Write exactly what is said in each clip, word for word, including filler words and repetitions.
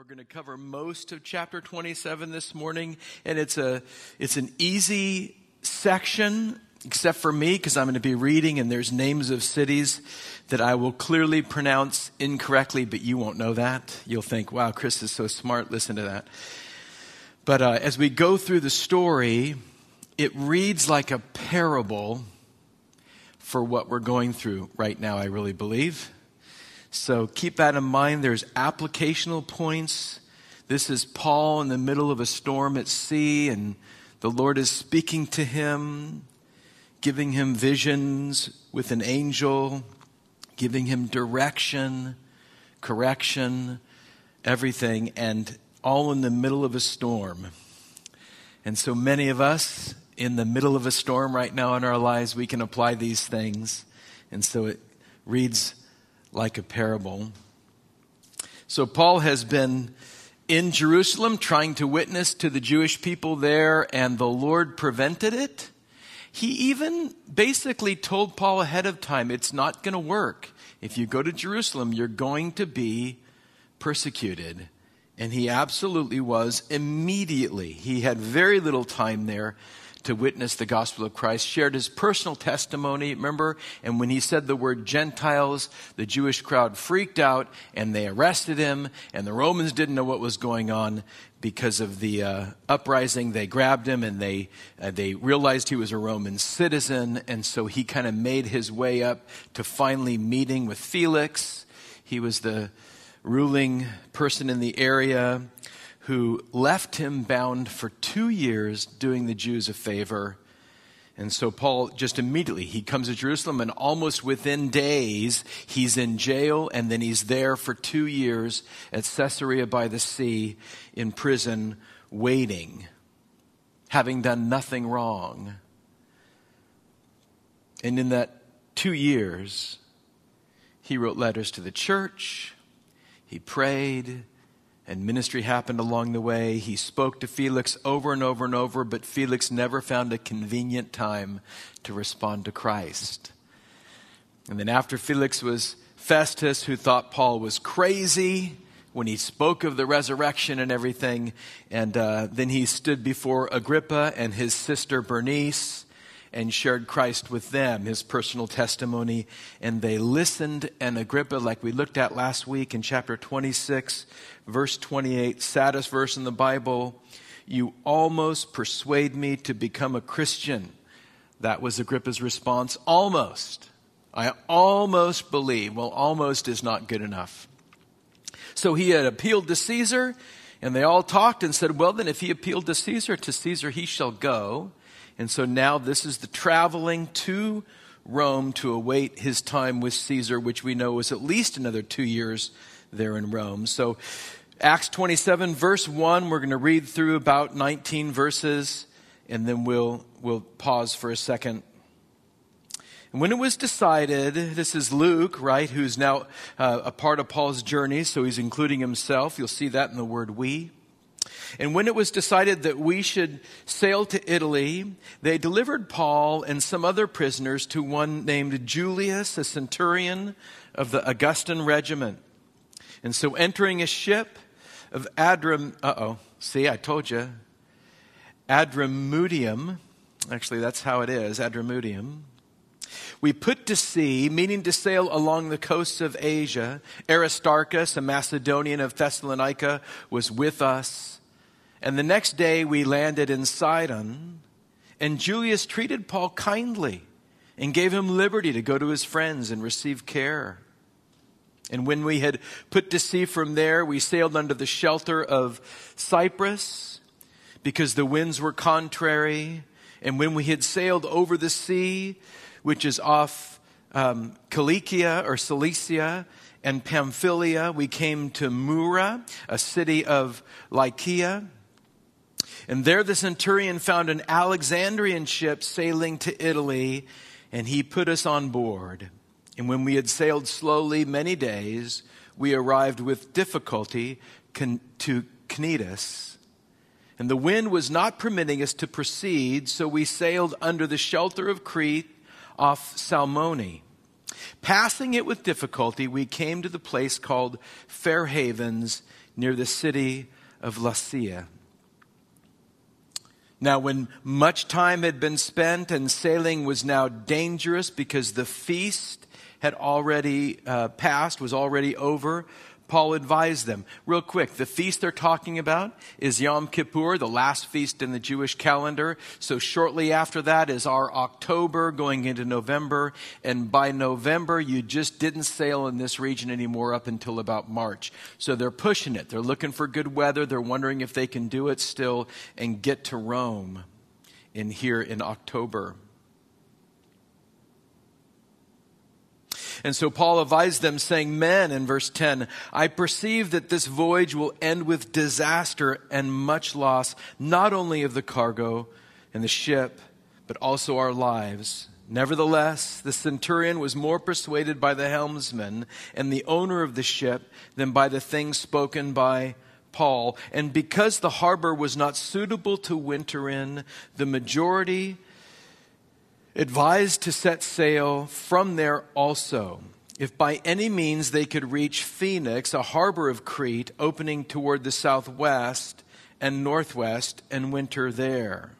We're going to cover most of chapter twenty-seven this morning, and it's a it's an easy section, except for me, because I'm going to be reading, and there's names of cities that I will clearly pronounce incorrectly, but you won't know that. You'll think, wow, Chris is so smart, listen to that. But uh, as we go through the story, it reads like a parable for what we're going through right now, I really believe. So keep that in mind. There's applicational points. This is Paul in the middle of a storm at sea, and the Lord is speaking to him, giving him visions with an angel, giving him direction, correction, everything, and all in the middle of a storm. And so many of us in the middle of a storm right now in our lives, we can apply these things. And so it reads like a parable. So Paul has been in Jerusalem trying to witness to the Jewish people there, and the Lord prevented it. He even basically told Paul ahead of time, it's not going to work. If you go to Jerusalem, you're going to be persecuted. And he absolutely was immediately. He had very little time there to witness the gospel of Christ, shared his personal testimony, remember? And when he said the word Gentiles, the Jewish crowd freaked out and they arrested him, and the Romans didn't know what was going on because of the uh, uprising. They grabbed him and they uh, they realized he was a Roman citizen, and so he kind of made his way up to finally meeting with Felix. He was the ruling person in the area who left him bound for two years doing the Jews a favor. And so Paul just immediately, he comes to Jerusalem, and almost within days, he's in jail, and then he's there for two years at Caesarea by the Sea in prison, waiting, having done nothing wrong. And in that two years, he wrote letters to the church, he prayed, and ministry happened along the way. He spoke to Felix over and over and over, but Felix never found a convenient time to respond to Christ. And then after Felix was Festus, who thought Paul was crazy when he spoke of the resurrection and everything. And uh, then he stood before Agrippa and his sister Bernice and shared Christ with them, his personal testimony. And they listened, and Agrippa, like we looked at last week in chapter twenty-six, verse twenty-eight, saddest verse in the Bible, you almost persuade me to become a Christian. That was Agrippa's response. Almost. I almost believe. Well, almost is not good enough. So he had appealed to Caesar, and they all talked and said, well, then if he appealed to Caesar, to Caesar he shall go. And so now this is the traveling to Rome to await his time with Caesar, which we know was at least another two years there in Rome. So Acts twenty-seven, verse one, we're going to read through about nineteen verses, and then we'll we'll pause for a second. And when it was decided, this is Luke, right, who's now uh, a part of Paul's journey, so he's including himself. You'll see that in the word we. And when it was decided that we should sail to Italy, they delivered Paul and some other prisoners to one named Julius, a centurion of the Augustan regiment. And so entering a ship of Adram, uh-oh, see, I told you, Adramutium, actually that's how it is, Adramutium, we put to sea, meaning to sail along the coasts of Asia. Aristarchus, a Macedonian of Thessalonica, was with us. And the next day we landed in Sidon, and Julius treated Paul kindly and gave him liberty to go to his friends and receive care. And when we had put to sea from there, we sailed under the shelter of Cyprus because the winds were contrary. And when we had sailed over the sea, which is off um, Cilicia or Cilicia and Pamphylia, we came to Mura, a city of Lycia. And there the centurion found an Alexandrian ship sailing to Italy, and he put us on board. And when we had sailed slowly many days, we arrived with difficulty to Cnidus. And the wind was not permitting us to proceed, so we sailed under the shelter of Crete off Salmone. Passing it with difficulty, we came to the place called Fair Havens near the city of Lasea. Now, when much time had been spent and sailing was now dangerous because the feast had already uh, passed, was already over, Paul advised them. Real quick, the feast they're talking about is Yom Kippur, the last feast in the Jewish calendar. So shortly after that is our October going into November. And by November, you just didn't sail in this region anymore up until about March. So they're pushing it. They're looking for good weather. They're wondering if they can do it still and get to Rome in here in October. And so Paul advised them, saying, "Men," in verse ten, "I perceive that this voyage will end with disaster and much loss, not only of the cargo and the ship, but also our lives. Nevertheless, the centurion was more persuaded by the helmsman and the owner of the ship than by the things spoken by Paul. And because the harbor was not suitable to winter in, the majority advised to set sail from there also, if by any means they could reach Phoenix, a harbor of Crete, opening toward the southwest and northwest, and winter there.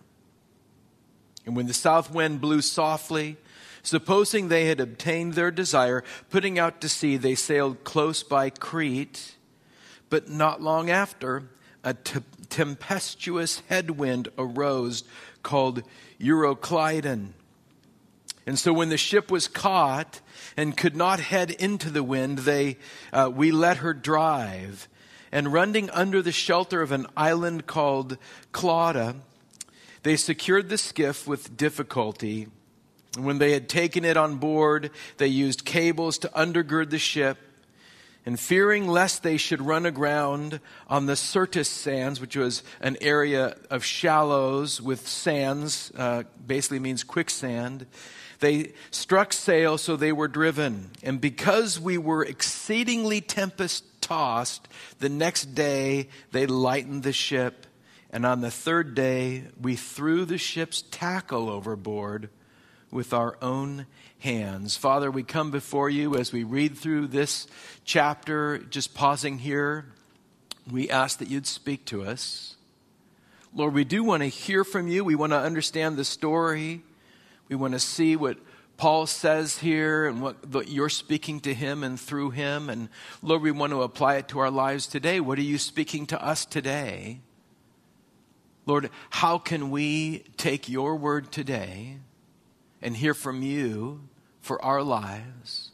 And when the south wind blew softly, supposing they had obtained their desire, putting out to sea, they sailed close by Crete. But not long after, a t- tempestuous headwind arose called Euroclydon. And so when the ship was caught and could not head into the wind, they uh, we let her drive. And running under the shelter of an island called Clauda, they secured the skiff with difficulty. And when they had taken it on board, they used cables to undergird the ship. And fearing lest they should run aground on the Syrtis sands, which was an area of shallows with sands, uh, basically means quicksand, they struck sail, so they were driven. And because we were exceedingly tempest-tossed, the next day they lightened the ship. And on the third day, we threw the ship's tackle overboard with our own hands. Father, we come before you as we read through this chapter, just pausing here. We ask that you'd speak to us. Lord, we do want to hear from you. We want to understand the story. We want to see what Paul says here and what, what you're speaking to him and through him. And Lord, we want to apply it to our lives today. What are you speaking to us today? Lord, how can we take your word today and hear from you for our lives?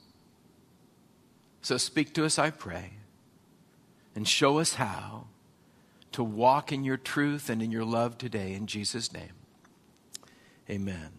So speak to us, I pray, and show us how to walk in your truth and in your love today. In Jesus' name, amen.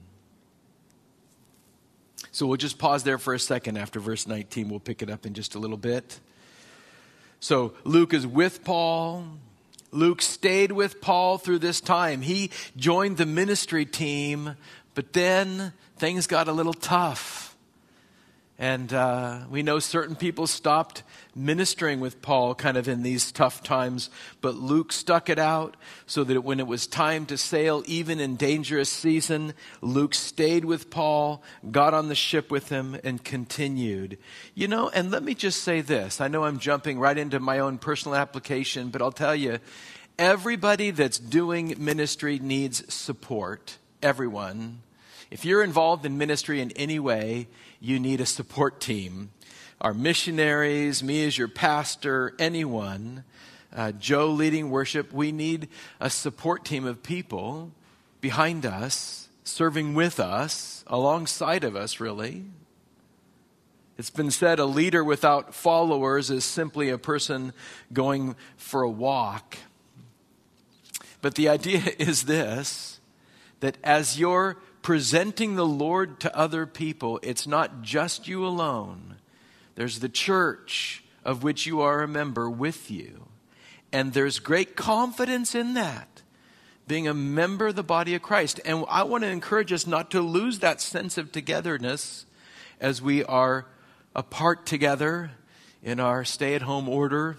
So we'll just pause there for a second after verse nineteen. We'll pick it up in just a little bit. So Luke is with Paul. Luke stayed with Paul through this time. He joined the ministry team, but then things got a little tough. And uh, we know certain people stopped ministering with Paul kind of in these tough times. But Luke stuck it out so that when it was time to sail, even in dangerous season, Luke stayed with Paul, got on the ship with him, and continued. You know, and let me just say this. I know I'm jumping right into my own personal application, but I'll tell you, everybody that's doing ministry needs support. Everyone. If you're involved in ministry in any way, you need a support team. Our missionaries, me as your pastor, anyone, uh, Joe leading worship, we need a support team of people behind us, serving with us, alongside of us, really. It's been said a leader without followers is simply a person going for a walk. But the idea is this, that as you're presenting the Lord to other people, it's not just you alone. There's the church of which you are a member with you. And there's great confidence in that, being a member of the body of Christ. And I want to encourage us not to lose that sense of togetherness as we are apart together in our stay-at-home order.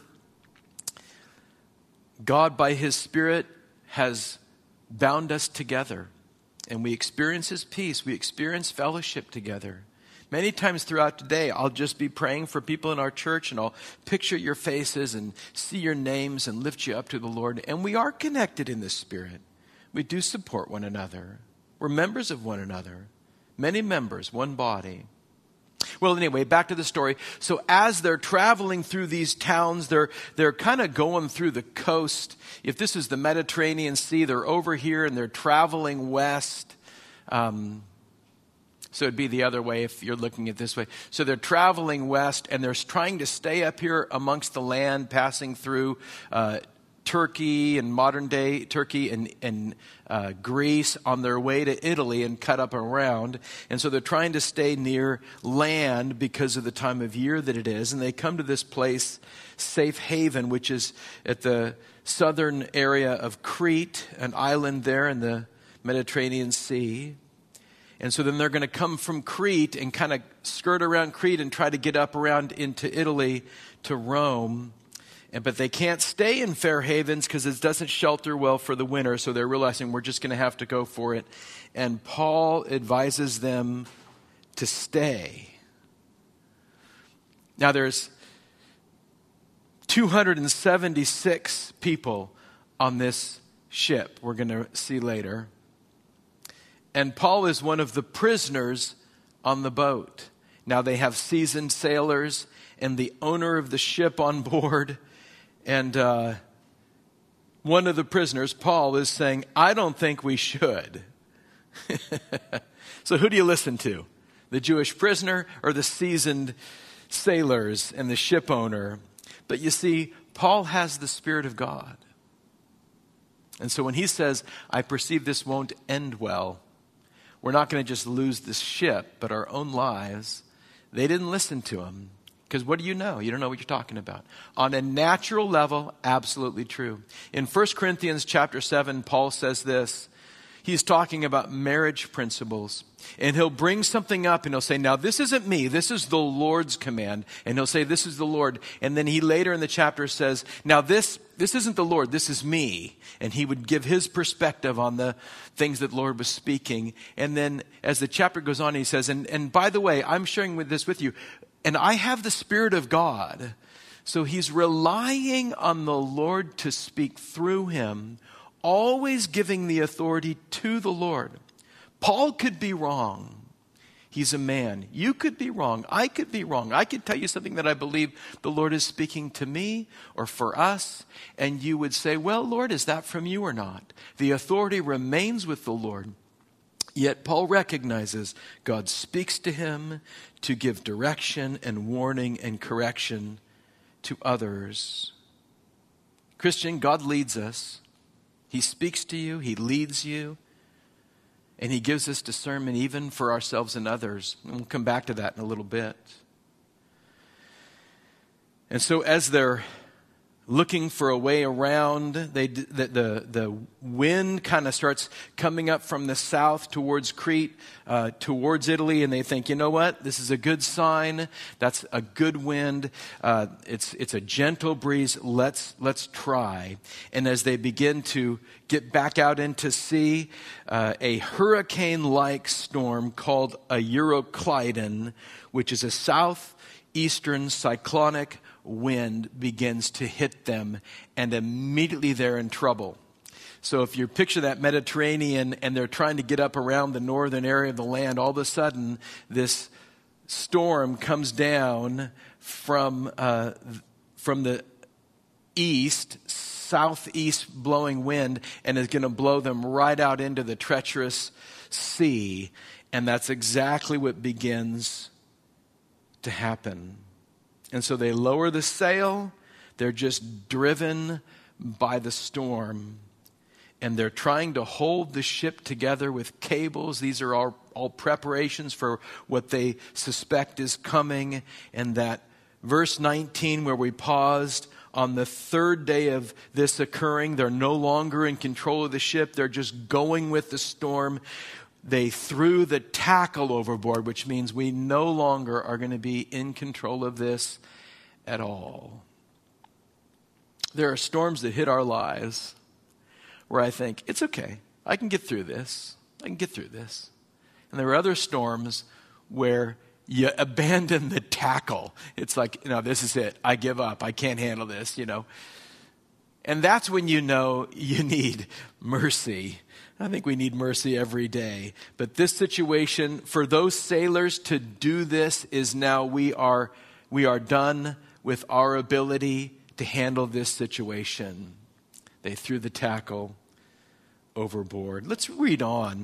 God, by His Spirit, has bound us together. And we experience His peace. We experience fellowship together. Many times throughout the day, I'll just be praying for people in our church, and I'll picture your faces and see your names and lift you up to the Lord. And we are connected in the Spirit. We do support one another. We're members of one another. Many members, one body. Well, anyway, back to the story. So as they're traveling through these towns, they're they're kind of going through the coast. If this is the Mediterranean Sea, they're over here and they're traveling west. Um, so it'd be the other way if you're looking at this way. So they're traveling west and they're trying to stay up here amongst the land, passing through uh, Turkey and modern day Turkey and, and uh, Greece on their way to Italy and cut up around. And so they're trying to stay near land because of the time of year that it is. And they come to this place, Safe Haven, which is at the southern area of Crete, an island there in the Mediterranean Sea. And so then they're going to come from Crete and kind of skirt around Crete and try to get up around into Italy to Rome. And, but they can't stay in Fair Havens because it doesn't shelter well for the winter. So they're realizing we're just going to have to go for it. And Paul advises them to stay. Now there's two hundred seventy-six people on this ship. We're going to see later. And Paul is one of the prisoners on the boat. Now they have seasoned sailors and the owner of the ship on board. And uh, one of the prisoners, Paul, is saying, I don't think we should. So who do you listen to? The Jewish prisoner or the seasoned sailors and the ship owner? But you see, Paul has the Spirit of God. And so when he says, I perceive this won't end well, we're not going to just lose this ship, but our own lives. They didn't listen to him. Because what do you know? You don't know what you're talking about. On a natural level, absolutely true. In First Corinthians chapter seven, Paul says this. He's talking about marriage principles. And he'll bring something up and he'll say, now this isn't me. This is the Lord's command. And he'll say, this is the Lord. And then he later in the chapter says, now this, this isn't the Lord. This is me. And he would give his perspective on the things that the Lord was speaking. And then as the chapter goes on, he says, and, and by the way, I'm sharing with this with you. And I have the Spirit of God. So he's relying on the Lord to speak through him, always giving the authority to the Lord. Paul could be wrong. He's a man. You could be wrong. I could be wrong. I could tell you something that I believe the Lord is speaking to me or for us. And you would say, well, Lord, is that from you or not? The authority remains with the Lord. Yet Paul recognizes God speaks to him to give direction and warning and correction to others. Christian, God leads us. He speaks to you. He leads you. And he gives us discernment even for ourselves and others. And we'll come back to that in a little bit. And so as they're looking for a way around, they, the, the, the wind kind of starts coming up from the south towards Crete, uh, towards Italy, and they think, you know what, this is a good sign. That's a good wind. Uh, it's it's a gentle breeze. Let's let's try. And as they begin to get back out into sea, uh, a hurricane-like storm called a Euroclydon, which is a southeastern cyclonic wind, begins to hit them, and immediately they're in trouble. So if you picture that Mediterranean and they're trying to get up around the northern area of the land, all of a sudden this storm comes down from uh, from the east, southeast blowing wind, and is going to blow them right out into the treacherous sea. And that's exactly what begins to happen. And so they lower the sail. They're just driven by the storm. And they're trying to hold the ship together with cables. These are all, all preparations for what they suspect is coming. And that verse nineteen where we paused, on the third day of this occurring, they're no longer in control of the ship. They're just going with the storm. They threw the tackle overboard, which means we no longer are going to be in control of this at all. There are storms that hit our lives where I think, it's okay, I can get through this. I can get through this. And there are other storms where you abandon the tackle. It's like, no, this is it. I give up. I can't handle this, you know. And that's when you know you need mercy. I think we need mercy every day. But this situation, for those sailors to do this, is now we are we are done with our ability to handle this situation. They threw the tackle overboard. Let's read on.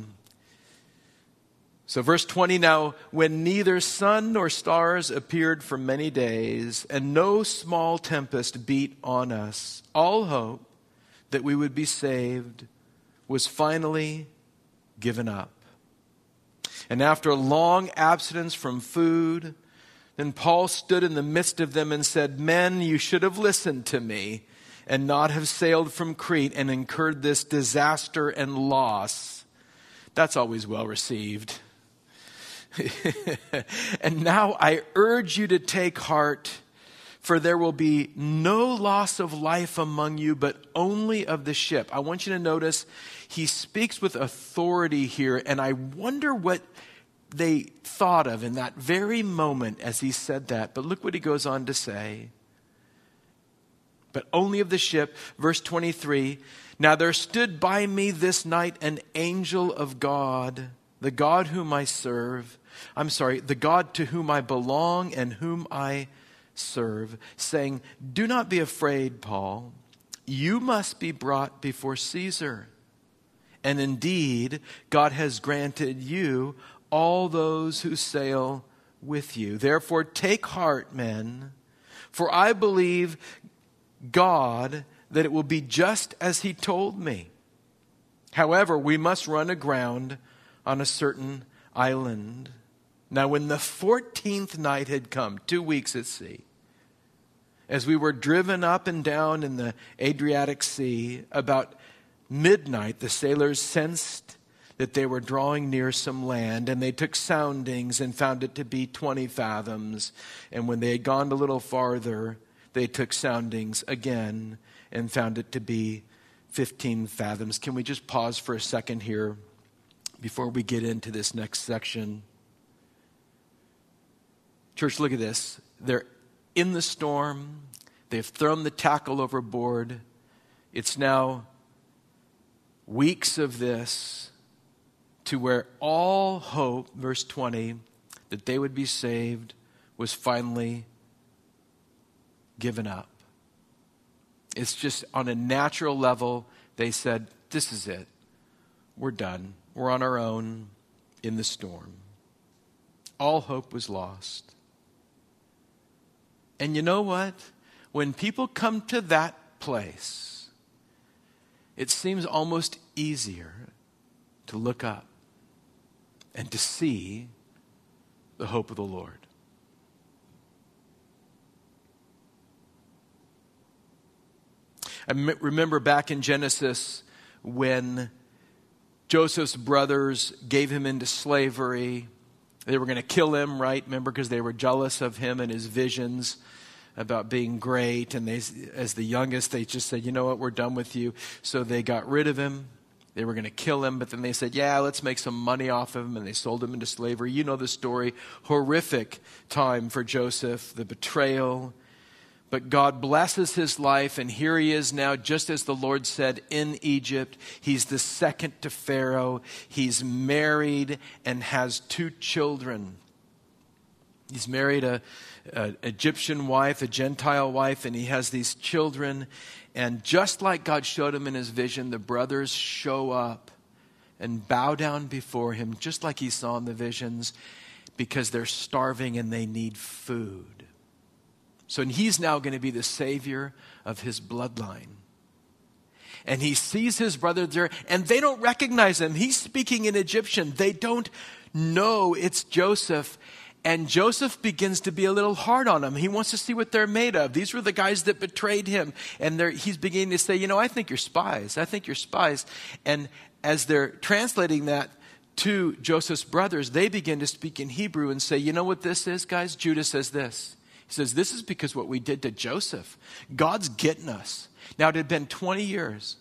So verse twenty, now when neither sun nor stars appeared for many days, and no small tempest beat on us, all hope that we would be saved was finally given up. And after a long abstinence from food, then Paul stood in the midst of them and said, men, you should have listened to me and not have sailed from Crete and incurred this disaster and loss. That's always well received. And now I urge you to take heart, for there will be no loss of life among you, but only of the ship. I want you to notice he speaks with authority here, and I wonder what they thought of in that very moment as he said that. But look what he goes on to say. But only of the ship, verse twenty-three, now there stood by me this night an angel of God, the God whom I serve, I'm sorry, the God to whom I belong and whom I serve, saying, do not be afraid, Paul. You must be brought before Caesar. And indeed, God has granted you all those who sail with you. Therefore, take heart, men, for I believe God that it will be just as he told me. However, we must run aground on a certain island. Now, when the fourteenth night had come, two weeks at sea, as we were driven up and down in the Adriatic Sea, about midnight, the sailors sensed that they were drawing near some land, and they took soundings and found it to be twenty fathoms. And when they had gone a little farther, they took soundings again and found it to be fifteen fathoms. Can we just pause for a second here before we get into this next section? Church, look at this. They're in the storm. They've thrown the tackle overboard. It's now weeks of this to where all hope, verse twenty, that they would be saved was finally given up. It's just on a natural level, they said, this is it. We're done. We're on our own in the storm. All hope was lost. And you know what? When people come to that place, it seems almost easier to look up and to see the hope of the Lord. I remember back in Genesis when Joseph's brothers gave him into slavery. They were going to kill him, right? Remember, because they were jealous of him and his visions about being great. And they, as the youngest, they just said, you know what, we're done with you. So they got rid of him. They were going to kill him, but then they said, yeah, let's make some money off of him. And they sold him into slavery. You know the story. Horrific time for Joseph, the betrayal. But God blesses his life, and here he is now, just as the Lord said, in Egypt. He's the second to Pharaoh. He's married and has two children. He's married a, a Egyptian wife, a Gentile wife, and he has these children. And just like God showed him in his vision, the brothers show up and bow down before him, just like he saw in the visions, because they're starving and they need food. So he's now going to be the savior of his bloodline. And he sees his brother there, and they don't recognize him. He's speaking in Egyptian. They don't know it's Joseph. And Joseph begins to be a little hard on them. He wants to see what they're made of. These were the guys that betrayed him. And he's beginning to say, you know, I think you're spies. I think you're spies. And as they're translating that to Joseph's brothers, they begin to speak in Hebrew and say, you know what this is, guys? Judah says this. He says, this is because what we did to Joseph. God's getting us. Now, it had been twenty years.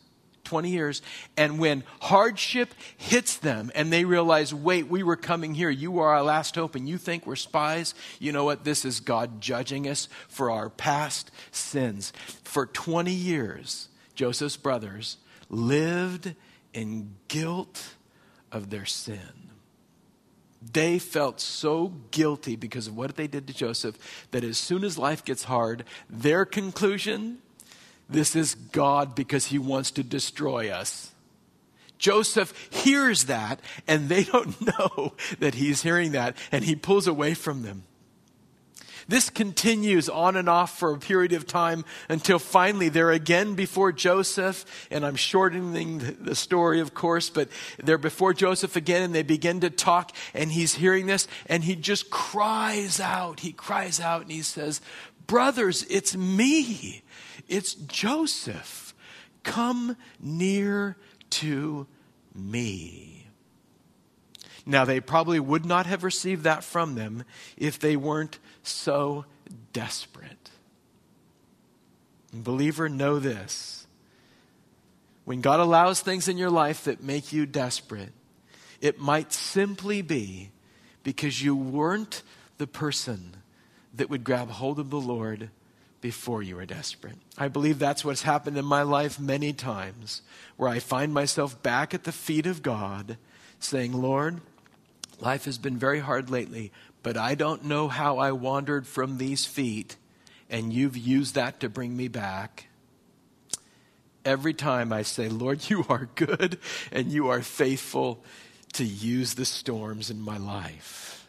twenty years. And when hardship hits them and they realize, wait, we were coming here. You are our last hope and you think we're spies. You know what? This is God judging us for our past sins. For twenty years, Joseph's brothers lived in guilt of their sin. They felt so guilty because of what they did to Joseph that as soon as life gets hard, their conclusion, this is God because he wants to destroy us. Joseph hears that and they don't know that he's hearing that, and he pulls away from them. This continues on and off for a period of time until finally they're again before Joseph. And I'm shortening the story, of course, but they're before Joseph again and they begin to talk, and he's hearing this and he just cries out. He cries out and he says, brothers, it's me. It's Joseph. Come near to me. Now, they probably would not have received that from them if they weren't so desperate. And believer, know this. When God allows things in your life that make you desperate, it might simply be because you weren't the person that would grab hold of the Lord before you were desperate. I believe that's what's happened in my life many times, where I find myself back at the feet of God saying, Lord, life has been very hard lately, but I don't know how I wandered from these feet, and you've used that to bring me back. Every time I say, Lord, you are good, and you are faithful to use the storms in my life.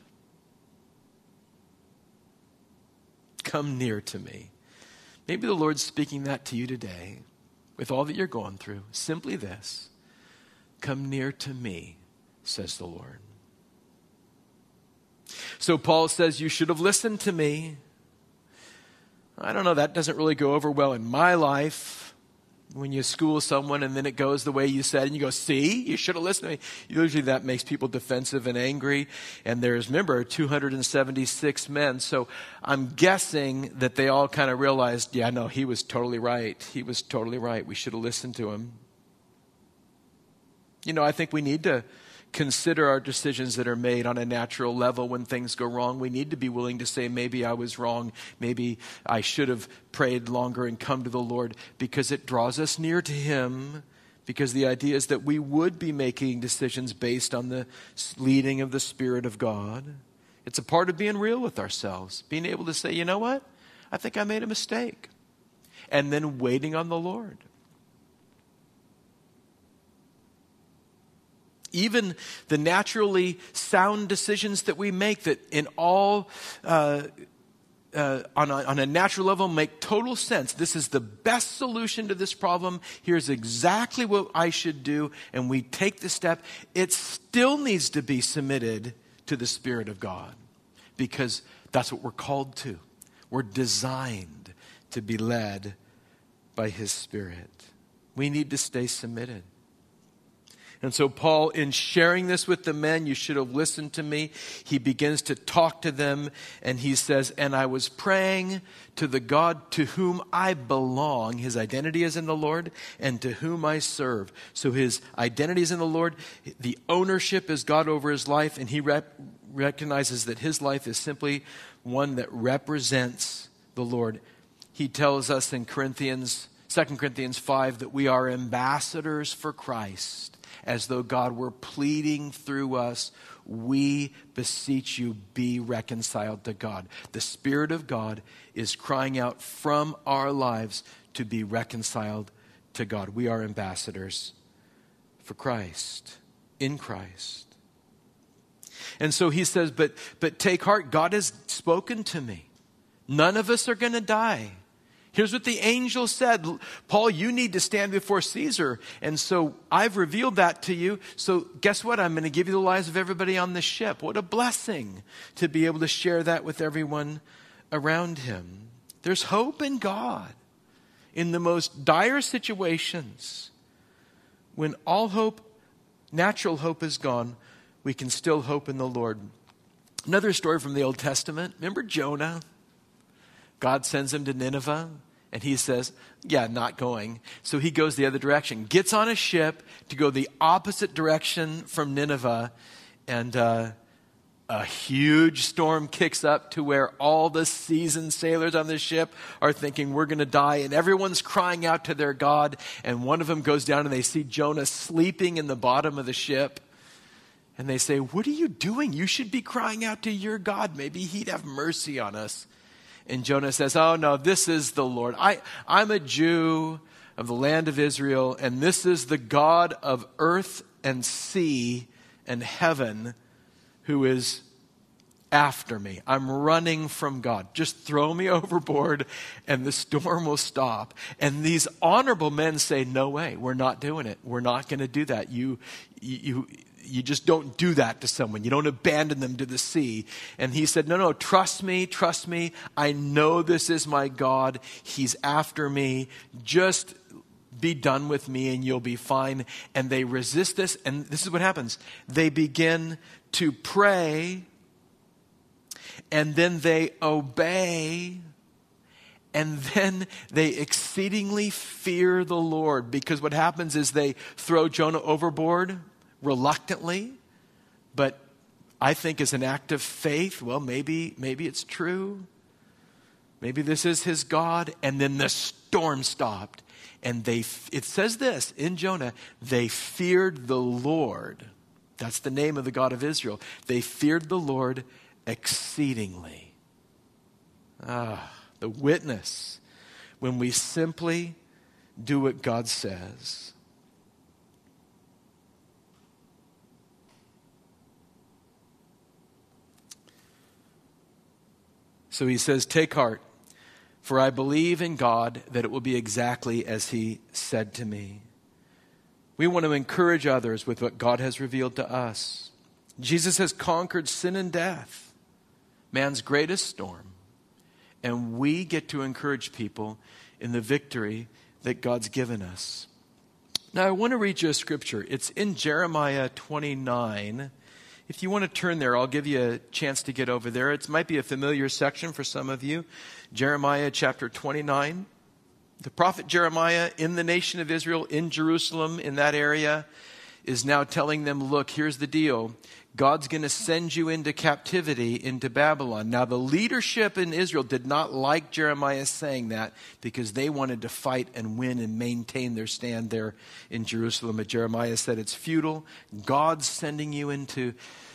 Come near to me. Maybe the Lord's speaking that to you today, with all that you're going through. Simply this: come near to me, says the Lord. So Paul says, you should have listened to me. I don't know, that doesn't really go over well in my life. When you school someone and then it goes the way you said, and you go, see, you should have listened to me. Usually that makes people defensive and angry. And there's, remember, two hundred seventy-six men. So I'm guessing that they all kind of realized, yeah, no, he was totally right. He was totally right. We should have listened to him. You know, I think we need to consider our decisions that are made on a natural level when things go wrong. We need to be willing to say, maybe I was wrong. Maybe I should have prayed longer and come to the Lord, because it draws us near to him. Because the idea is that we would be making decisions based on the leading of the Spirit of God. It's a part of being real with ourselves. Being able to say, you know what? I think I made a mistake. And then waiting on the Lord. Even the naturally sound decisions that we make that in all, uh, uh, on, a, on a natural level, make total sense. This is the best solution to this problem. Here's exactly what I should do. And we take the step. It still needs to be submitted to the Spirit of God, because that's what we're called to. We're designed to be led by his Spirit. We need to stay submitted. And so Paul, in sharing this with the men, you should have listened to me, he begins to talk to them, and he says, and I was praying to the God to whom I belong. His identity is in the Lord, and to whom I serve. So his identity is in the Lord. The ownership is God over his life, and he rep- recognizes that his life is simply one that represents the Lord. He tells us in Corinthians, Second Corinthians five, that we are ambassadors for Christ. As though God were pleading through us, we beseech you, be reconciled to God. The Spirit of God is crying out from our lives to be reconciled to God. We are ambassadors for Christ, in Christ. And so he says, but, but take heart, God has spoken to me. None of us are going to die. Here's what the angel said. Paul, you need to stand before Caesar. And so I've revealed that to you. So guess what? I'm going to give you the lives of everybody on the ship. What a blessing to be able to share that with everyone around him. There's hope in God in the most dire situations. When all hope, natural hope is gone, we can still hope in the Lord. Another story from the Old Testament. Remember Jonah? God sends him to Nineveh. And he says, yeah, not going. So he goes the other direction, gets on a ship to go the opposite direction from Nineveh. And uh, a huge storm kicks up to where all the seasoned sailors on the ship are thinking we're going to die. And everyone's crying out to their God. And one of them goes down and they see Jonah sleeping in the bottom of the ship. And they say, what are you doing? You should be crying out to your God. Maybe he'd have mercy on us. And Jonah says, oh, no, this is the Lord. I, I'm a Jew of the land of Israel, and this is the God of earth and sea and heaven who is after me. I'm running from God. Just throw me overboard, and the storm will stop. And these honorable men say, no way, we're not doing it. We're not going to do that. You, you, You just don't do that to someone. You don't abandon them to the sea. And he said, no, no, trust me, trust me. I know this is my God. He's after me. Just be done with me and you'll be fine. And they resist this. And this is what happens. They begin to pray. And then they obey. And then they exceedingly fear the Lord. Because what happens is they throw Jonah overboard reluctantly, but I think as an act of faith. Well, maybe maybe it's true. Maybe this is his God. And then the storm stopped. And they, it says this in Jonah, they feared the Lord. That's the name of the God of Israel. They feared the Lord exceedingly. Ah, the witness when we simply do what God says. So he says, take heart, for I believe in God that it will be exactly as he said to me. We want to encourage others with what God has revealed to us. Jesus has conquered sin and death, man's greatest storm. And we get to encourage people in the victory that God's given us. Now, I want to read you a scripture. It's in Jeremiah twenty-nine. If you want to turn there, I'll give you a chance to get over there. It might be a familiar section for some of you. Jeremiah chapter twenty-nine. The prophet Jeremiah in the nation of Israel, in Jerusalem, in that area, is now telling them, look, here's the deal. God's going to send you into captivity, into Babylon. Now, the leadership in Israel did not like Jeremiah saying that because they wanted to fight and win and maintain their stand there in Jerusalem. But Jeremiah said it's futile. God's sending you into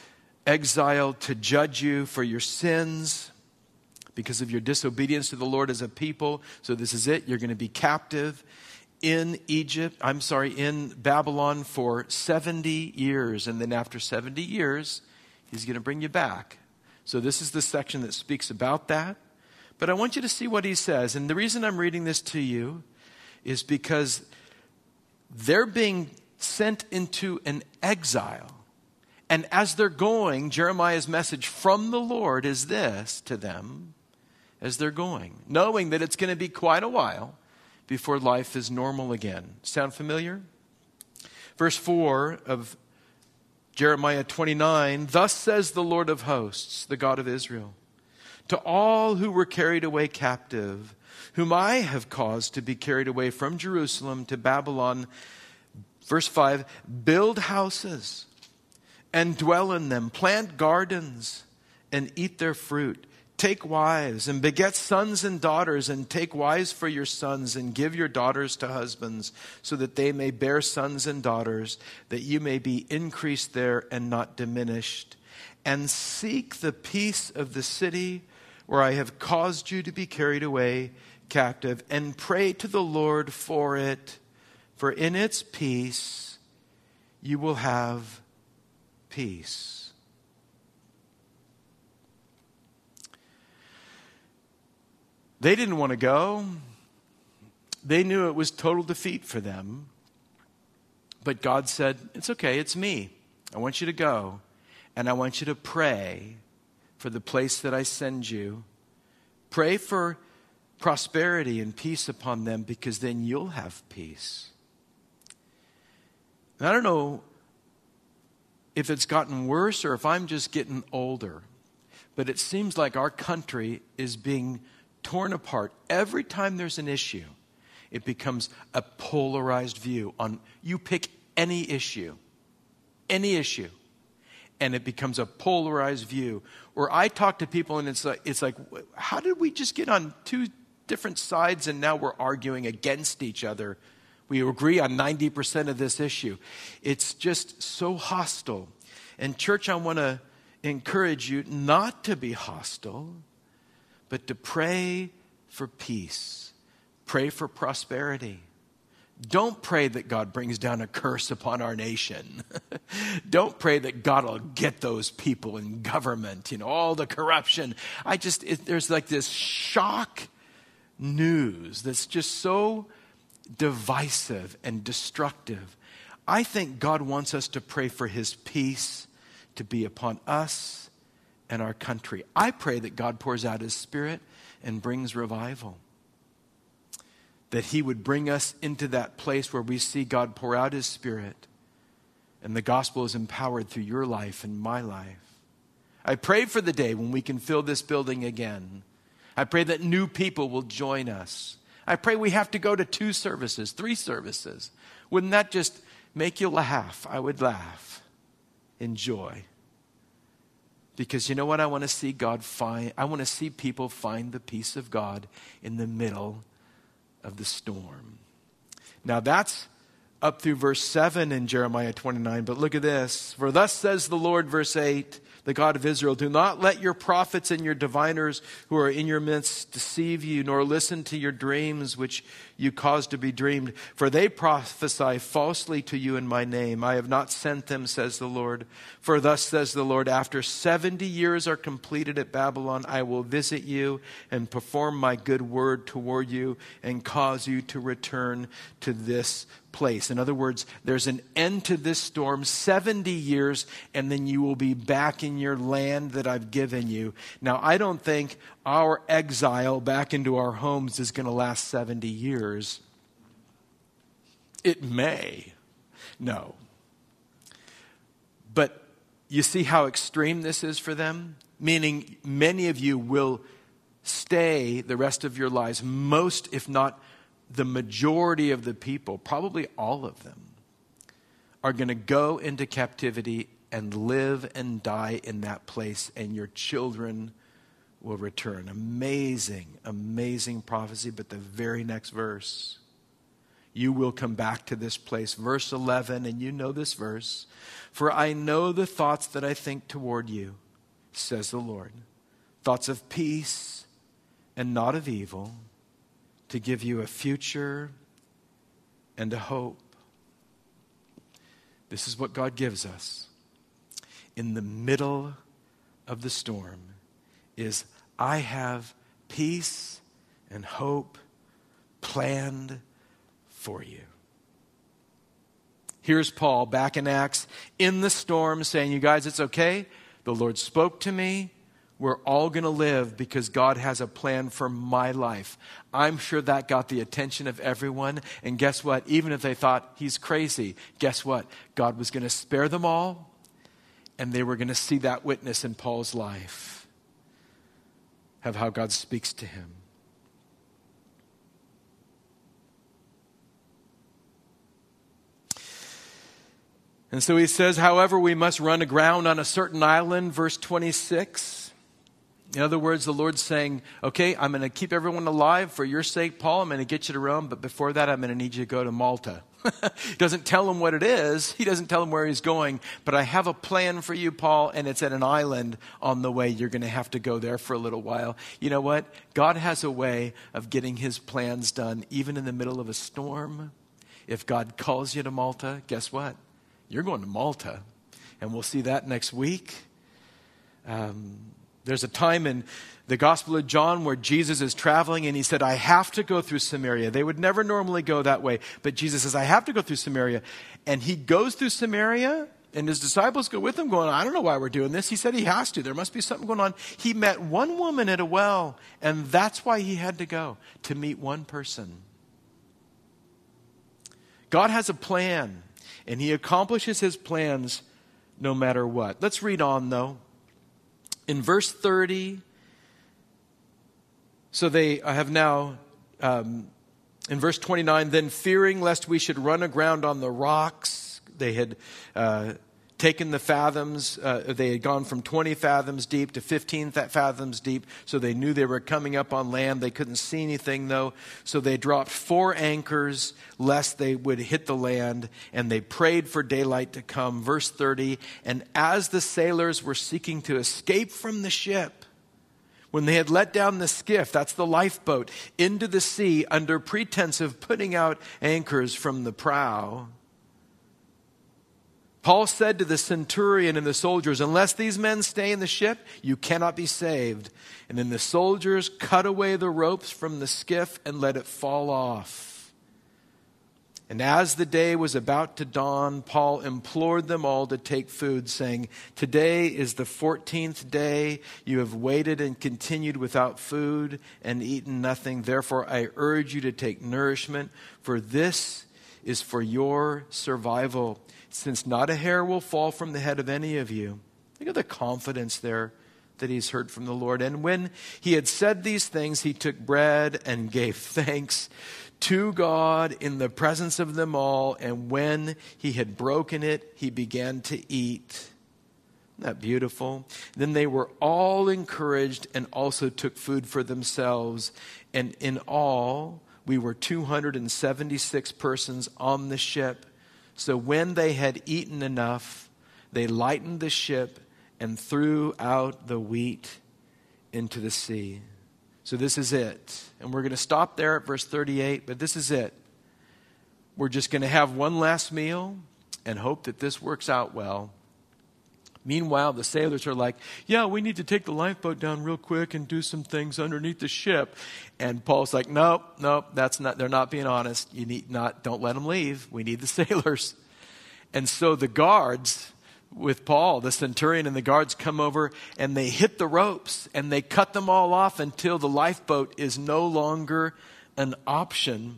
exile to judge you for your sins because of your disobedience to the Lord as a people. So this is it. You're going to be captive in Egypt, I'm sorry, in Babylon for seventy years. And then after seventy years, he's going to bring you back. So this is the section that speaks about that. But I want you to see what he says. And the reason I'm reading this to you is because they're being sent into an exile. And as they're going, Jeremiah's message from the Lord is this to them as they're going, knowing that it's going to be quite a while before life is normal again. Sound familiar? Verse four of Jeremiah twenty-nine, thus says the Lord of hosts, the God of Israel, to all who were carried away captive, whom I have caused to be carried away from Jerusalem to Babylon. Verse five, build houses and dwell in them, plant gardens and eat their fruit. Take wives and beget sons and daughters, and take wives for your sons and give your daughters to husbands, so that they may bear sons and daughters, that you may be increased there and not diminished. And seek the peace of the city where I have caused you to be carried away captive, and pray to the Lord for it, for in its peace you will have peace. They didn't want to go. They knew it was total defeat for them. But God said, it's okay, it's me. I want you to go. And I want you to pray for the place that I send you. Pray for prosperity and peace upon them, because then you'll have peace. And I don't know if it's gotten worse or if I'm just getting older, but it seems like our country is being torn apart. Every time there's an issue, it becomes a polarized view on, you pick any issue, any issue, and it becomes a polarized view. Or I talk to people and it's like, it's like, how did we just get on two different sides and now we're arguing against each other? We agree on ninety percent of this issue. It's just so hostile. And church, I want to encourage you not to be hostile, but to pray for peace. Pray for prosperity. Don't pray that God brings down a curse upon our nation. Don't pray that God will get those people in government, you know, all the corruption. I just, it, there's like this shock news that's just so divisive and destructive. I think God wants us to pray for his peace to be upon us and our country. I pray that God pours out his Spirit and brings revival. That he would bring us into that place where we see God pour out his Spirit and the gospel is empowered through your life and my life. I pray for the day when we can fill this building again. I pray that new people will join us. I pray we have to go to two services, three services. Wouldn't that just make you laugh? I would laugh in joy. Because you know what? I want to see God find, I want to see people find the peace of God in the middle of the storm. Now that's up through verse seven in Jeremiah twenty-nine. But look at this. For thus says the Lord, verse eight, the God of Israel, do not let your prophets and your diviners who are in your midst deceive you, nor listen to your dreams which you cause to be dreamed. For they prophesy falsely to you in my name. I have not sent them, says the Lord. For thus says the Lord, after seventy years are completed at Babylon, I will visit you and perform my good word toward you and cause you to return to this place. In other words, there's an end to this storm, seventy years, and then you will be back in your land that I've given you. Now, I don't think our exile back into our homes is going to last seventy years. It may. No. But you see how extreme this is for them? Meaning many of you will stay the rest of your lives. Most, if not the majority of the people, probably all of them, are going to go into captivity and live and die in that place, and your children will return. Amazing, amazing prophecy. But the very next verse, you will come back to this place. Verse eleven, and you know this verse. For I know the thoughts that I think toward you, says the Lord. Thoughts of peace and not of evil, to give you a future and a hope. This is what God gives us in the middle of the storm, is I have peace and hope planned for you. Here's Paul back in Acts in the storm saying, you guys, it's okay. The Lord spoke to me. We're all going to live because God has a plan for my life. I'm sure that got the attention of everyone. And guess what? Even if they thought he's crazy, guess what? God was going to spare them all. And they were going to see that witness in Paul's life of how God speaks to him. And so he says, however, we must run aground on a certain island, verse twenty-six. In other words, the Lord's saying, okay, I'm going to keep everyone alive for your sake, Paul. I'm going to get you to Rome, but before that, I'm going to need you to go to Malta. He doesn't tell him what it is. He doesn't tell him where he's going. But I have a plan for you, Paul, and it's at an island on the way. You're going to have to go there for a little while. You know what? God has a way of getting his plans done, even in the middle of a storm. If God calls you to Malta, guess what? You're going to Malta. And we'll see that next week. Um, there's a time in the Gospel of John where Jesus is traveling and he said, I have to go through Samaria. They would never normally go that way. But Jesus says, I have to go through Samaria. And he goes through Samaria and his disciples go with him going, I don't know why we're doing this. He said he has to. There must be something going on. He met one woman at a well, and that's why he had to go, to meet one person. God has a plan, and he accomplishes his plans no matter what. Let's read on, though. In verse thirty, So they have now, um, in verse twenty-nine, then fearing lest we should run aground on the rocks, they had uh, taken the fathoms. Uh, they had gone from twenty fathoms deep to fifteen fathoms deep, so they knew they were coming up on land. They couldn't see anything, though, so they dropped four anchors lest they would hit the land, and they prayed for daylight to come. Verse thirty, and as the sailors were seeking to escape from the ship, when they had let down the skiff, that's the lifeboat, into the sea under pretense of putting out anchors from the prow, Paul said to the centurion and the soldiers, unless these men stay in the ship, you cannot be saved. And then the soldiers cut away the ropes from the skiff and let it fall off. And as the day was about to dawn, Paul implored them all to take food, saying, today is the fourteenth day. You have waited and continued without food and eaten nothing. Therefore, I urge you to take nourishment, for this is for your survival, since not a hair will fall from the head of any of you. Look at the confidence there that he's heard from the Lord. And when he had said these things, he took bread and gave thanks to God in the presence of them all. And when he had broken it, he began to eat. Isn't that beautiful? Then they were all encouraged and also took food for themselves. And in all, we were two hundred seventy-six persons on the ship. So when they had eaten enough, they lightened the ship and threw out the wheat into the sea. So this is it. And we're going to stop there at verse thirty-eight, but this is it. We're just going to have one last meal and hope that this works out well. Meanwhile, the sailors are like, yeah, we need to take the lifeboat down real quick and do some things underneath the ship. And Paul's like, nope, nope, that's not, they're not being honest. You need not, don't let them leave. We need the sailors. And so the guards with Paul, the centurion and the guards come over and they hit the ropes and they cut them all off until the lifeboat is no longer an option.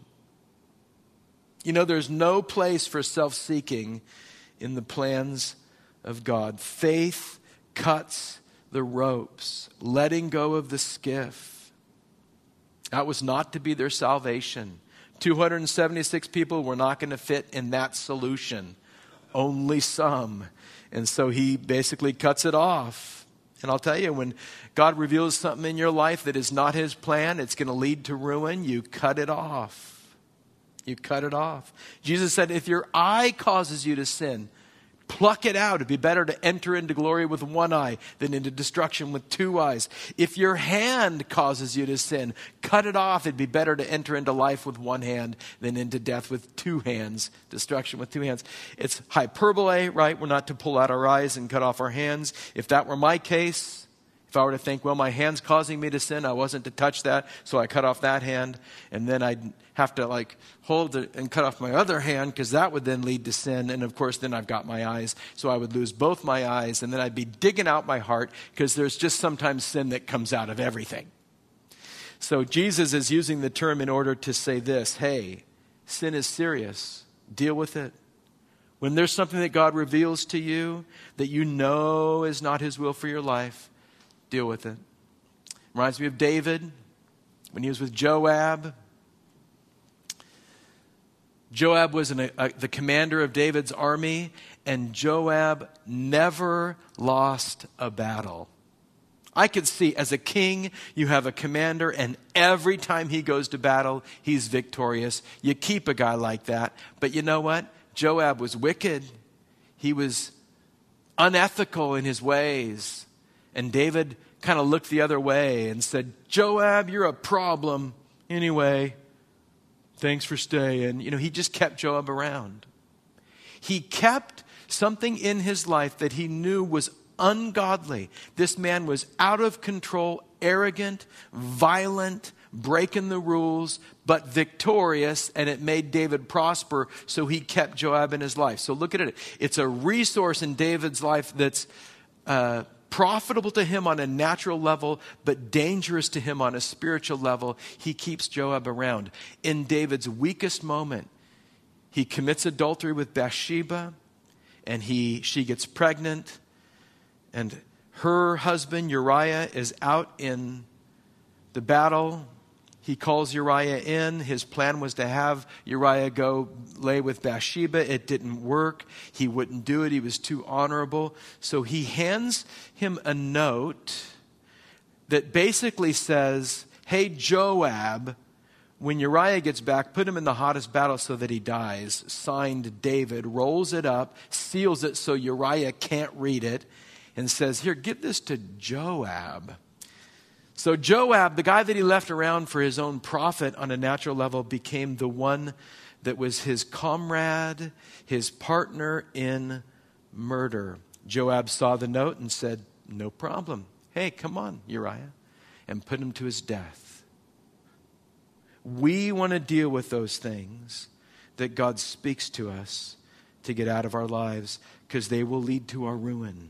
You know, there's no place for self-seeking in the plans of God. Faith cuts the ropes, letting go of the skiff. That was not to be their salvation. two hundred seventy-six people were not going to fit in that solution. Only some. And so he basically cuts it off. And I'll tell you, when God reveals something in your life that is not his plan, it's going to lead to ruin, you cut it off. You cut it off. Jesus said, if your eye causes you to sin, pluck it out. It'd be better to enter into glory with one eye than into destruction with two eyes. If your hand causes you to sin, cut it off. It'd be better to enter into life with one hand than into death with two hands, destruction with two hands. It's hyperbole, right? We're not to pull out our eyes and cut off our hands. If that were my case, if I were to think, well, my hand's causing me to sin, I wasn't to touch that, so I cut off that hand, and then I'd have to like hold it and cut off my other hand because that would then lead to sin, and of course then I've got my eyes, so I would lose both my eyes, and then I'd be digging out my heart because there's just sometimes sin that comes out of everything. So Jesus is using the term in order to say this, hey, sin is serious. Deal with it. When there's something that God reveals to you that you know is not his will for your life, deal with it. Reminds me of David when he was with Joab. Joab was an, a, the commander of David's army, and Joab never lost a battle. I could see as a king, you have a commander, and every time he goes to battle, he's victorious. You keep a guy like that. But you know what? Joab was wicked. He was unethical in his ways. And David kind of looked the other way and said, Joab, you're a problem. Anyway, thanks for staying. You know, he just kept Joab around. He kept something in his life that he knew was ungodly. This man was out of control, arrogant, violent, breaking the rules, but victorious, and it made David prosper, so he kept Joab in his life. So look at it. It's a resource in David's life that's uh, profitable to him on a natural level, but dangerous to him on a spiritual level. He keeps Joab around. In David's weakest moment, he commits adultery with Bathsheba, and he she gets pregnant, and her husband Uriah is out in the battle. He calls Uriah in. His plan was to have Uriah go lay with Bathsheba. It didn't work. He wouldn't do it. He was too honorable. So he hands him a note that basically says, hey, Joab, when Uriah gets back, put him in the hottest battle so that he dies. Signed David, rolls it up, seals it so Uriah can't read it, and says, here, give this to Joab. So Joab, the guy that he left around for his own profit on a natural level, became the one that was his comrade, his partner in murder. Joab saw the note and said, no problem. Hey, come on, Uriah, and put him to his death. We want to deal with those things that God speaks to us to get out of our lives because they will lead to our ruin.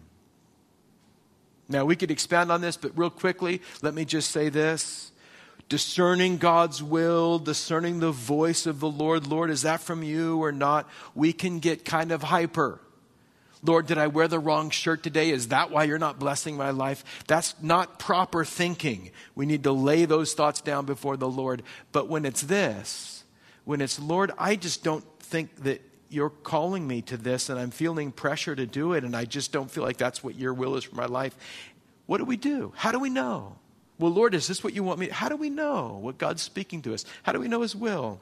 Now, we could expand on this, but real quickly, let me just say this. Discerning God's will, discerning the voice of the Lord. Lord, is that from you or not? We can get kind of hyper. Lord, did I wear the wrong shirt today? Is that why you're not blessing my life? That's not proper thinking. We need to lay those thoughts down before the Lord. But when it's this, when it's, Lord, I just don't think that you're calling me to this and I'm feeling pressure to do it and I just don't feel like that's what your will is for my life. What do we do? How do we know? Well, Lord, is this what you want me? How do we know what God's speaking to us? How do we know his will?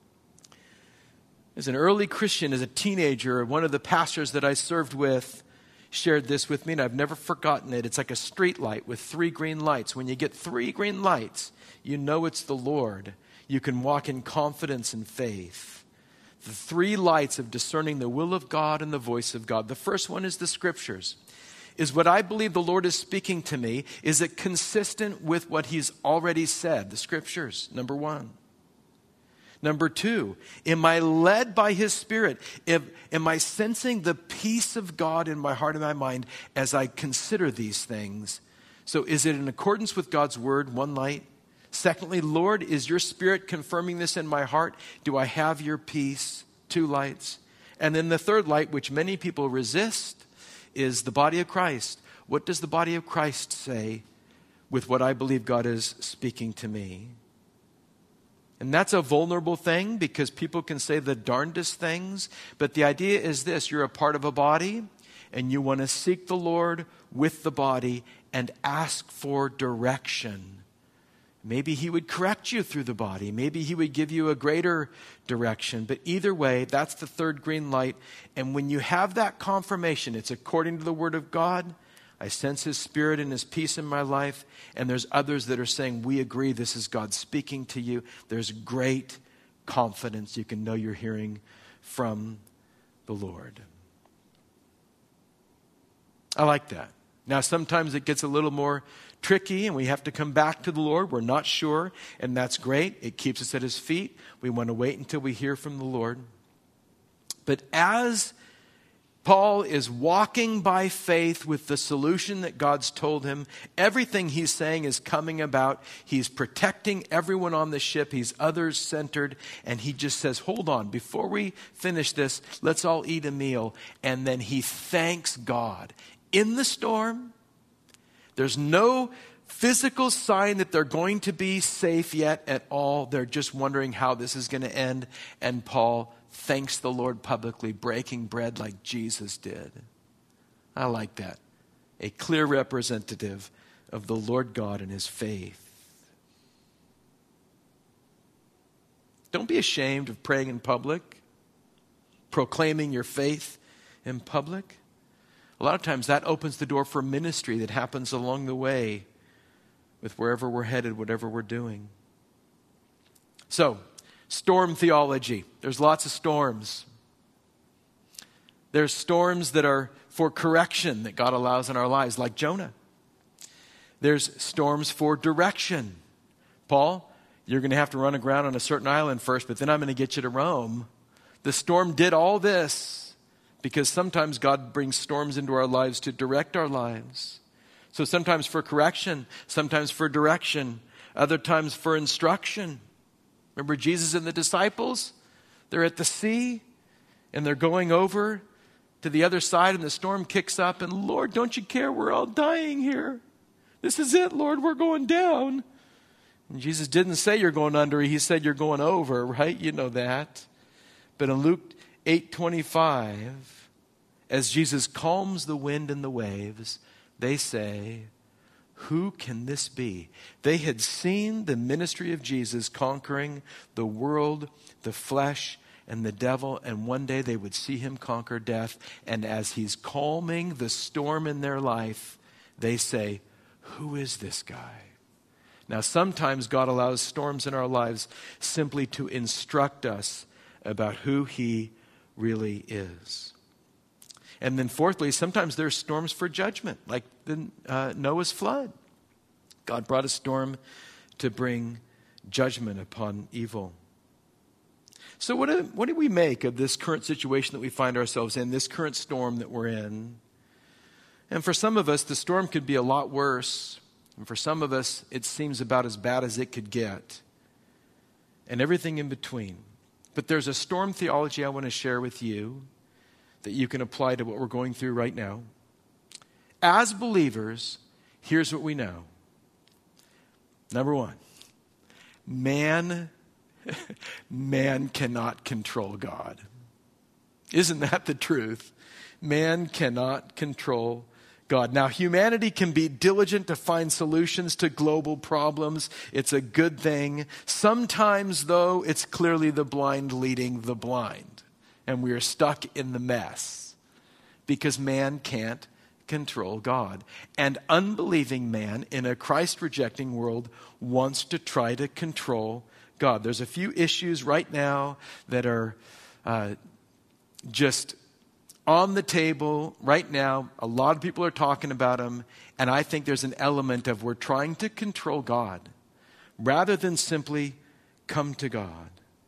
As an early Christian, as a teenager, one of the pastors that I served with shared this with me and I've never forgotten it. It's like a street light with three green lights. When you get three green lights, you know it's the Lord. You can walk in confidence and faith. The three lights of discerning the will of God and the voice of God. The first one is the scriptures. Is what I believe the Lord is speaking to me, is it consistent with what he's already said? The scriptures, number one. Number two, am I led by his Spirit? If, am I sensing the peace of God in my heart and my mind as I consider these things? So is it in accordance with God's word, one light? Secondly, Lord, is your Spirit confirming this in my heart? Do I have your peace? Two lights. And then the third light, which many people resist, is the body of Christ. What does the body of Christ say with what I believe God is speaking to me? And that's a vulnerable thing because people can say the darndest things. But the idea is this: you're a part of a body and you want to seek the Lord with the body and ask for direction. Maybe he would correct you through the body. Maybe he would give you a greater direction. But either way, that's the third green light. And when you have that confirmation, it's according to the word of God. I sense his Spirit and his peace in my life. And there's others that are saying, we agree this is God speaking to you. There's great confidence. You can know you're hearing from the Lord. I like that. Now, sometimes it gets a little more tricky and we have to come back to the Lord. We're not sure, and that's great. It keeps us at his feet. We want to wait until we hear from the Lord. But as Paul is walking by faith with the solution that God's told him, everything he's saying is coming about. He's protecting everyone on the ship. He's others-centered. And he just says, hold on, before we finish this, let's all eat a meal. And then he thanks God. In the storm, there's no physical sign that they're going to be safe yet at all. They're just wondering how this is going to end. And Paul thanks the Lord publicly, breaking bread like Jesus did. I like that. A clear representative of the Lord God and his faith. Don't be ashamed of praying in public, proclaiming your faith in public. A lot of times that opens the door for ministry that happens along the way with wherever we're headed, whatever we're doing. So, storm theology. There's lots of storms. There's storms that are for correction that God allows in our lives, like Jonah. There's storms for direction. Paul, you're going to have to run aground on a certain island first, but then I'm going to get you to Rome. The storm did all this because sometimes God brings storms into our lives to direct our lives. So sometimes for correction, sometimes for direction, other times for instruction. Remember Jesus and the disciples? They're at the sea and they're going over to the other side and the storm kicks up and Lord, don't you care? We're all dying here. This is it, Lord, we're going down. And Jesus didn't say you're going under, he said you're going over, right? You know that. But in Luke eight twenty-five, as Jesus calms the wind and the waves, they say, who can this be? They had seen the ministry of Jesus conquering the world, the flesh, and the devil, and one day they would see him conquer death. And as he's calming the storm in their life, they say, who is this guy? Now, sometimes God allows storms in our lives simply to instruct us about who he really is. And then fourthly, sometimes there's storms for judgment, like the uh, Noah's flood. God brought a storm to bring judgment upon evil. So what do, what do we make of this current situation that we find ourselves in, this current storm that we're in? And for some of us, the storm could be a lot worse. And for some of us, it seems about as bad as it could get. And everything in between. But there's a storm theology I want to share with you that you can apply to what we're going through right now. As believers, here's what we know. Number one, man, man cannot control God. Isn't that the truth? Man cannot control God. Now, humanity can be diligent to find solutions to global problems. It's a good thing. Sometimes, though, it's clearly the blind leading the blind. And we are stuck in the mess because man can't control God. And unbelieving man in a Christ-rejecting world wants to try to control God. There's a few issues right now that are uh, just on the table right now. A lot of people are talking about them. And I think there's an element of we're trying to control God rather than simply come to God.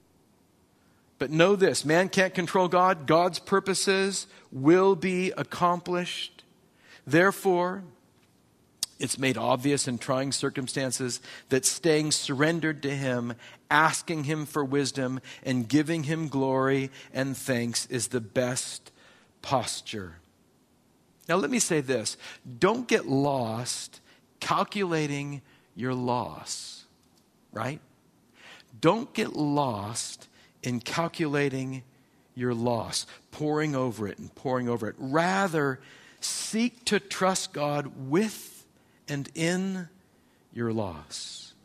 But know this, man can't control God. God's purposes will be accomplished. Therefore, it's made obvious in trying circumstances that staying surrendered to him, asking him for wisdom, and giving him glory and thanks is the best posture. Now let me say this. Don't get lost calculating your loss, right? Don't get lost in calculating your loss, poring over it and poring over it. Rather, seek to trust God with and in your loss.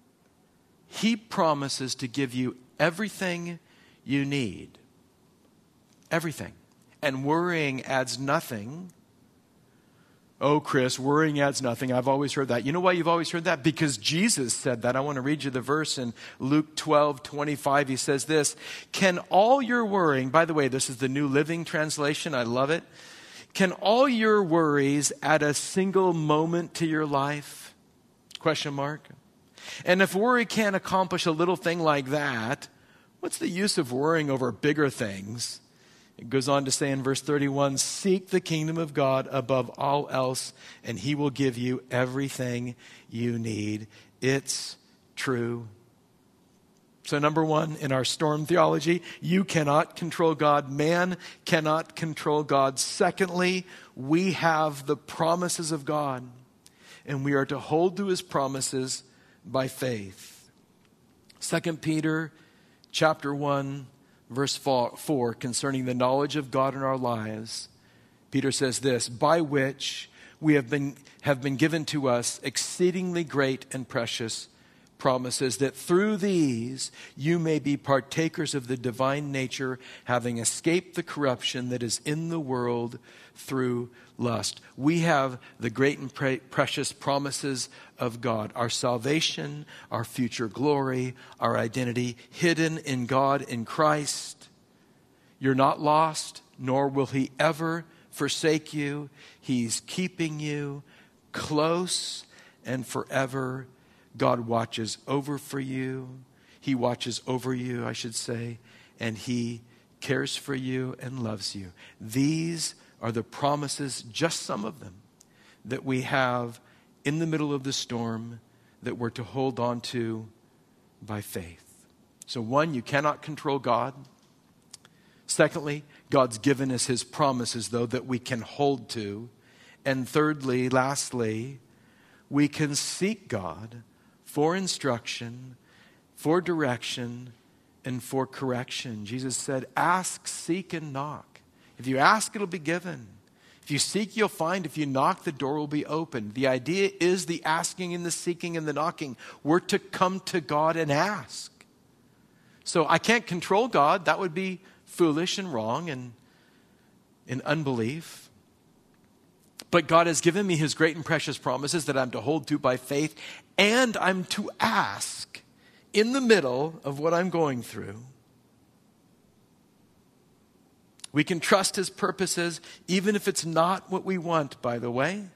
He promises to give you everything you need. Everything. And worrying adds nothing. Oh, Chris, worrying adds nothing. I've always heard that. You know why you've always heard that? Because Jesus said that. I want to read you the verse in Luke twelve twenty-five. He says this, can all your worrying, by the way, this is the New Living Translation. I love it. Can all your worries add a single moment to your life? Question mark. And if worry can't accomplish a little thing like that, what's the use of worrying over bigger things? It goes on to say in verse thirty-one, seek the kingdom of God above all else, and he will give you everything you need. It's true. So number one, in our storm theology, you cannot control God. Man cannot control God. Secondly, we have the promises of God, and we are to hold to his promises by faith. Second Peter chapter one, verse four, concerning the knowledge of God in our lives, Peter says this, by which we have been, have been given to us exceedingly great and precious promises, that through these you may be partakers of the divine nature, having escaped the corruption that is in the world through lust. We have the great and pre- precious promises of God, our salvation, our future glory, our identity hidden in God in Christ. You're not lost, nor will he ever forsake you. He's keeping you close and forever. God watches over for you. He watches over you, I should say, and he cares for you and loves you. These are the promises, just some of them, that we have in the middle of the storm that we're to hold on to by faith. So one, you cannot control God. Secondly, God's given us his promises, though, that we can hold to. And thirdly, lastly, we can seek God for instruction, for direction, and for correction. Jesus said, ask, seek, and knock. If you ask, it'll be given. If you seek, you'll find. If you knock, the door will be opened. The idea is the asking and the seeking and the knocking. We're to come to God and ask. So I can't control God. That would be foolish and wrong and in unbelief. But God has given me his great and precious promises that I'm to hold to by faith, and I'm to ask in the middle of what I'm going through. We can trust his purposes even if it's not what we want, by the way.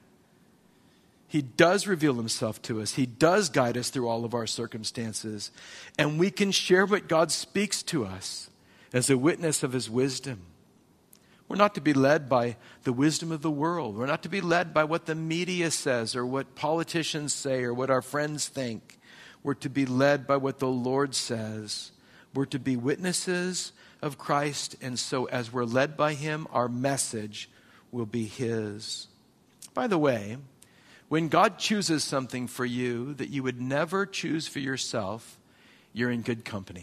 He does reveal himself to us. He does guide us through all of our circumstances. And we can share what God speaks to us as a witness of his wisdom. We're not to be led by the wisdom of the world. We're not to be led by what the media says or what politicians say or what our friends think. We're to be led by what the Lord says. We're to be witnesses of Christ, and so as we're led by him, our message will be his. By the way, when God chooses something for you that you would never choose for yourself, you're in good company.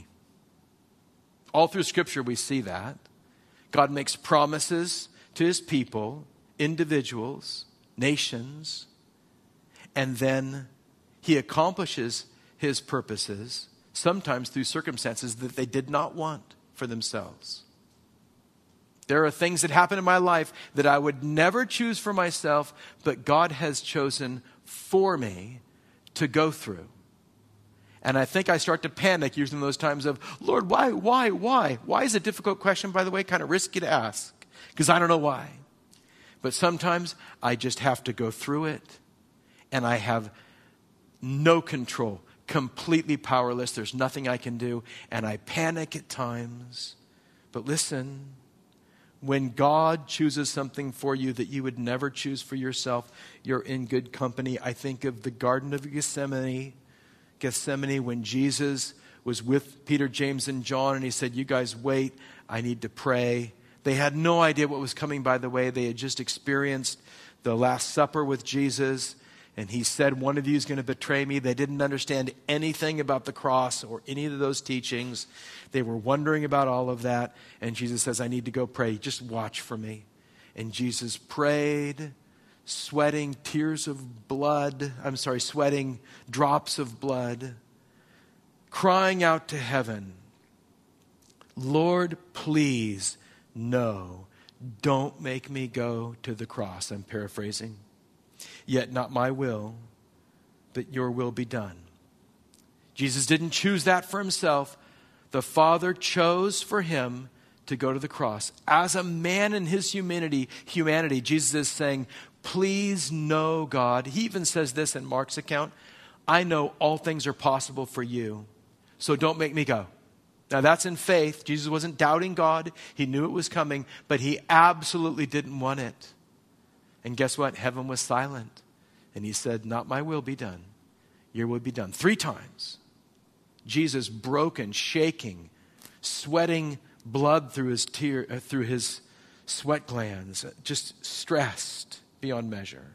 All through Scripture we see that. God makes promises to his people, individuals, nations, and then he accomplishes his purposes, sometimes through circumstances that they did not want for themselves. There are things that happen in my life that I would never choose for myself, but God has chosen for me to go through. And I think I start to panic using those times of, Lord, why, why, why? Why is a difficult question, by the way, kind of risky to ask, because I don't know why. But sometimes I just have to go through it, and I have no control. Completely powerless. There's nothing I can do. And I panic at times. But listen, when God chooses something for you that you would never choose for yourself, you're in good company. I think of the Garden of Gethsemane. Gethsemane, when Jesus was with Peter, James, and John, and he said, you guys wait, I need to pray. They had no idea what was coming, by the way. They had just experienced the Last Supper with Jesus. And he said, one of you is going to betray me. They didn't understand anything about the cross or any of those teachings. They were wondering about all of that. And Jesus says, I need to go pray. Just watch for me. And Jesus prayed, sweating tears of blood. I'm sorry, sweating drops of blood, crying out to heaven, Lord, please, no, don't make me go to the cross. I'm paraphrasing. Yet not my will, but your will be done. Jesus didn't choose that for himself. The Father chose for him to go to the cross. As a man in his humanity, humanity, Jesus is saying, please know, God. He even says this in Mark's account, I know all things are possible for you, so don't make me go. Now that's in faith. Jesus wasn't doubting God. He knew it was coming, but he absolutely didn't want it. And guess what? Heaven was silent. And he said, not my will be done. Your will be done. Three times. Jesus broken, shaking, sweating blood through his tear, uh, through his sweat glands, just stressed beyond measure.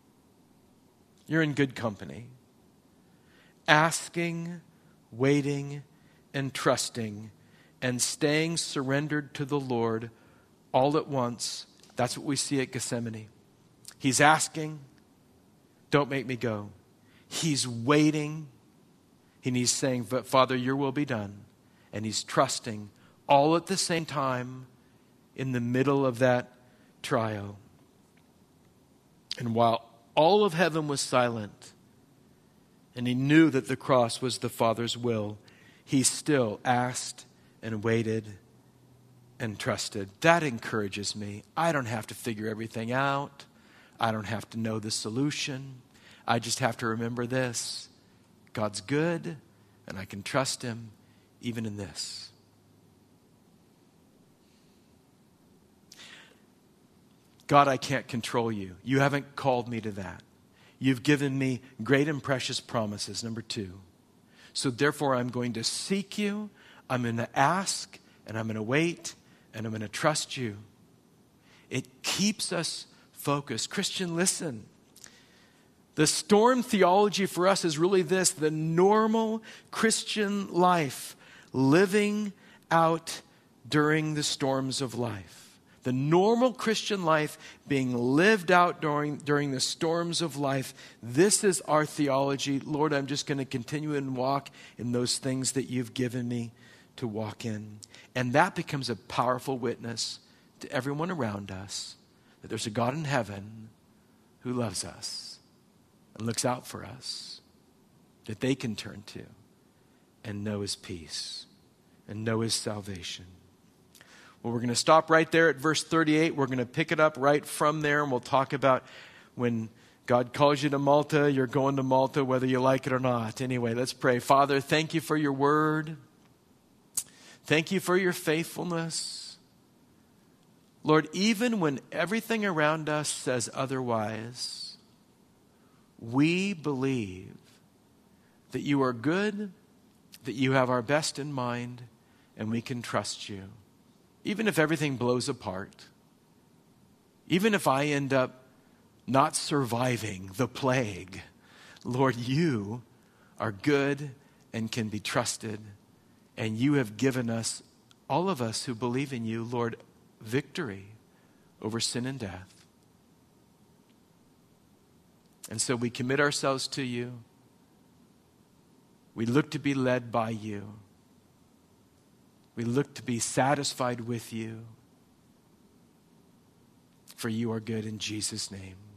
You're in good company. Asking, waiting, and trusting, and staying surrendered to the Lord all at once. That's what we see at Gethsemane. He's asking, don't make me go. He's waiting, and he's saying, Father, your will be done. And he's trusting all at the same time in the middle of that trial. And while all of heaven was silent, and he knew that the cross was the Father's will, he still asked and waited and trusted. That encourages me. I don't have to figure everything out. I don't have to know the solution. I just have to remember this. God's good, and I can trust him even in this. God, I can't control you. You haven't called me to that. You've given me great and precious promises, number two. So therefore, I'm going to seek you, I'm going to ask, and I'm going to wait, and I'm going to trust you. It keeps us focused. Christian, listen. The storm theology for us is really this: the normal Christian life living out during the storms of life. The normal Christian life being lived out during, during the storms of life. This is our theology. Lord, I'm just going to continue and walk in those things that you've given me to walk in. And that becomes a powerful witness to everyone around us that there's a God in heaven who loves us and looks out for us, that they can turn to and know his peace and know his salvation. Well, we're going to stop right there at verse thirty-eight. We're going to pick it up right from there, and we'll talk about when God calls you to Malta, you're going to Malta whether you like it or not. Anyway, let's pray. Father, thank you for your word. Thank you for your faithfulness. Lord, even when everything around us says otherwise, we believe that you are good, that you have our best in mind, and we can trust you. Even if everything blows apart, even if I end up not surviving the plague, Lord, you are good and can be trusted, and you have given us, all of us who believe in you, Lord, victory over sin and death. And so we commit ourselves to you. We look to be led by you. We look to be satisfied with you. For you are good in Jesus' name.